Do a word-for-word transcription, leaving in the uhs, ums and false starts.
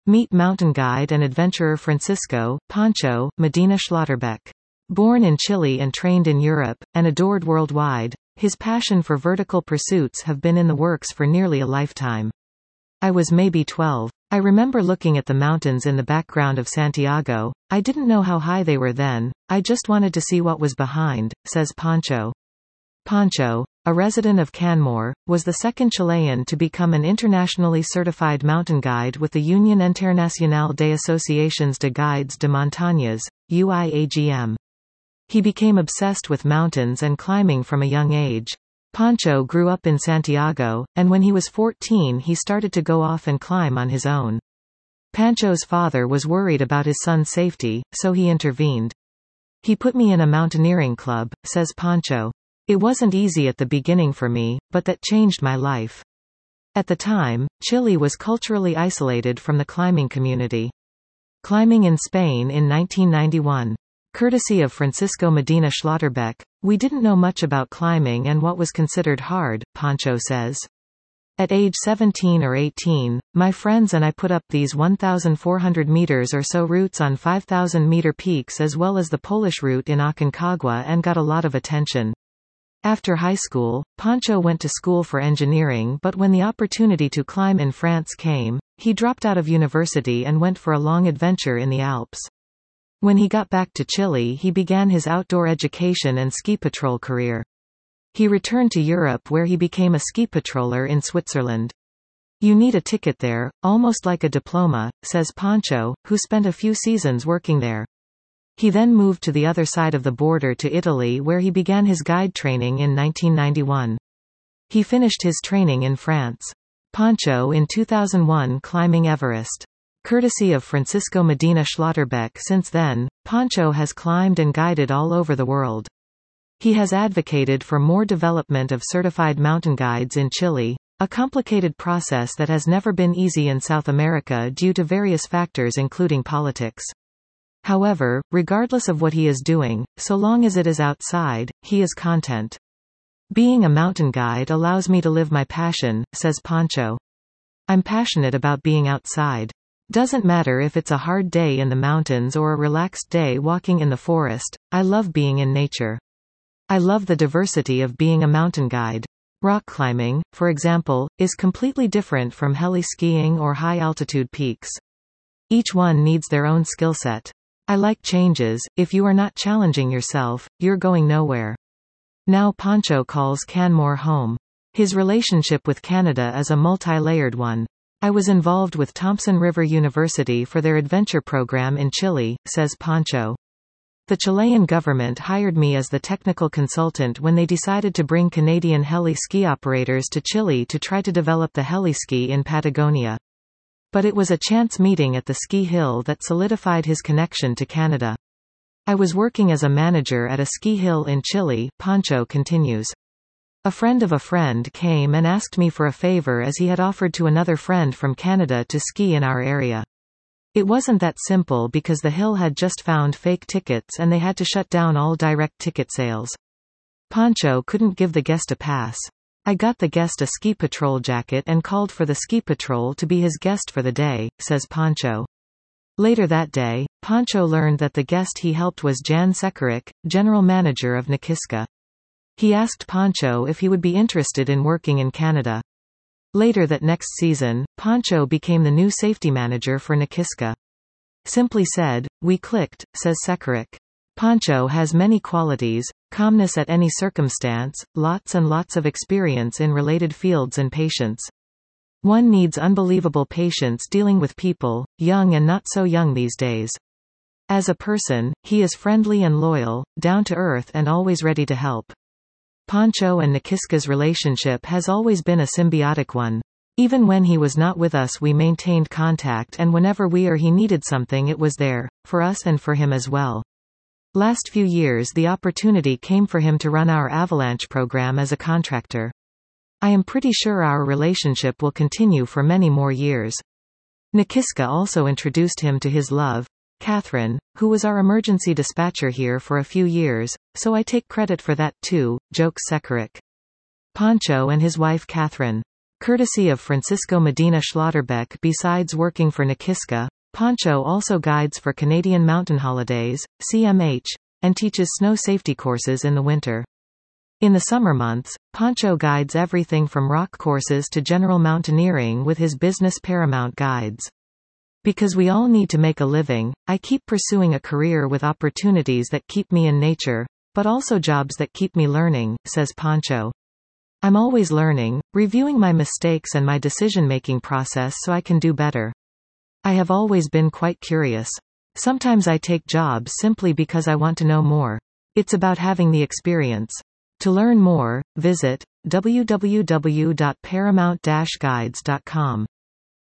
Meet mountain guide and adventurer Francisco Pancho Medina Schlotterbeck. Born in Chile and trained in Europe, and adored worldwide, his passion for vertical pursuits have been in the works for nearly a lifetime. I was maybe twelve. I remember looking at the mountains in the background of Santiago. I didn't know how high they were then, I just wanted to see what was behind, says Pancho. Pancho, a resident of Canmore, was the second Chilean to become an internationally certified mountain guide with the Unión Internacional de Asociaciones de Guides de Montañas, U I A G M. He became obsessed with mountains and climbing from a young age. Pancho grew up in Santiago, and when he was fourteen he started to go off and climb on his own. Pancho's father was worried about his son's safety, so he intervened. He put me in a mountaineering club, says Pancho. It wasn't easy at the beginning for me, but that changed my life. At the time, Chile was culturally isolated from the climbing community. Climbing in Spain in nineteen ninety-one. Courtesy of Francisco Medina Schlotterbeck, we didn't know much about climbing and what was considered hard, Pancho says. At age seventeen or eighteen, my friends and I put up these one thousand four hundred meters or so routes on five thousand meter peaks as well as the Polish route in Aconcagua and got a lot of attention. After high school, Pancho went to school for engineering, but when the opportunity to climb in France came, he dropped out of university and went for a long adventure in the Alps. When he got back to Chile, he began his outdoor education and ski patrol career. He returned to Europe where he became a ski patroller in Switzerland. You need a ticket there, almost like a diploma, says Pancho, who spent a few seasons working there. He then moved to the other side of the border to Italy where he began his guide training in nineteen ninety-one. He finished his training in France. Pancho in two thousand one climbing Everest. Courtesy of Francisco Medina Schlotterbeck. Since then, Pancho has climbed and guided all over the world. He has advocated for more development of certified mountain guides in Chile, a complicated process that has never been easy in South America due to various factors including politics. However, regardless of what he is doing, so long as it is outside, he is content. Being a mountain guide allows me to live my passion, says Pancho. I'm passionate about being outside. Doesn't matter if it's a hard day in the mountains or a relaxed day walking in the forest, I love being in nature. I love the diversity of being a mountain guide. Rock climbing, for example, is completely different from heli skiing or high-altitude peaks. Each one needs their own skill set. I like changes. If you are not challenging yourself, you're going nowhere. Now Pancho calls Canmore home. His relationship with Canada is a multi-layered one. I was involved with Thompson River University for their adventure program in Chile, says Pancho. The Chilean government hired me as the technical consultant when they decided to bring Canadian heli ski operators to Chile to try to develop the heli-ski in Patagonia. But it was a chance meeting at the ski hill that solidified his connection to Canada. I was working as a manager at a ski hill in Chile, Pancho continues. A friend of a friend came and asked me for a favor as he had offered to another friend from Canada to ski in our area. It wasn't that simple because the hill had just found fake tickets and they had to shut down all direct ticket sales. Pancho couldn't give the guest a pass. I got the guest a ski patrol jacket and called for the ski patrol to be his guest for the day, says Pancho. Later that day, Pancho learned that the guest he helped was Jan Sekeric, general manager of Nakiska. He asked Pancho if he would be interested in working in Canada. Later that next season, Pancho became the new safety manager for Nakiska. Simply said, we clicked, says Sekeric. Pancho has many qualities: calmness at any circumstance, lots and lots of experience in related fields and patience. One needs unbelievable patience dealing with people, young and not so young these days. As a person, he is friendly and loyal, down to earth and always ready to help. Pancho and Nakiska's relationship has always been a symbiotic one. Even when he was not with us we maintained contact, and whenever we or he needed something it was there, for us and for him as well. Last few years the opportunity came for him to run our avalanche program as a contractor. I am pretty sure our relationship will continue for many more years. Nakiska also introduced him to his love, Catherine, who was our emergency dispatcher here for a few years, so I take credit for that too, jokes Sekeric. Pancho and his wife Catherine. Courtesy of Francisco Medina Schlotterbeck. Besides working for Nakiska, Pancho also guides for Canadian Mountain Holidays, C M H, and teaches snow safety courses in the winter. In the summer months, Pancho guides everything from rock courses to general mountaineering with his business Paramount Guides. Because we all need to make a living, I keep pursuing a career with opportunities that keep me in nature, but also jobs that keep me learning, says Pancho. I'm always learning, reviewing my mistakes and my decision-making process so I can do better. I have always been quite curious. Sometimes I take jobs simply because I want to know more. It's about having the experience. To learn more, visit w w w dot paramount dash guides dot com.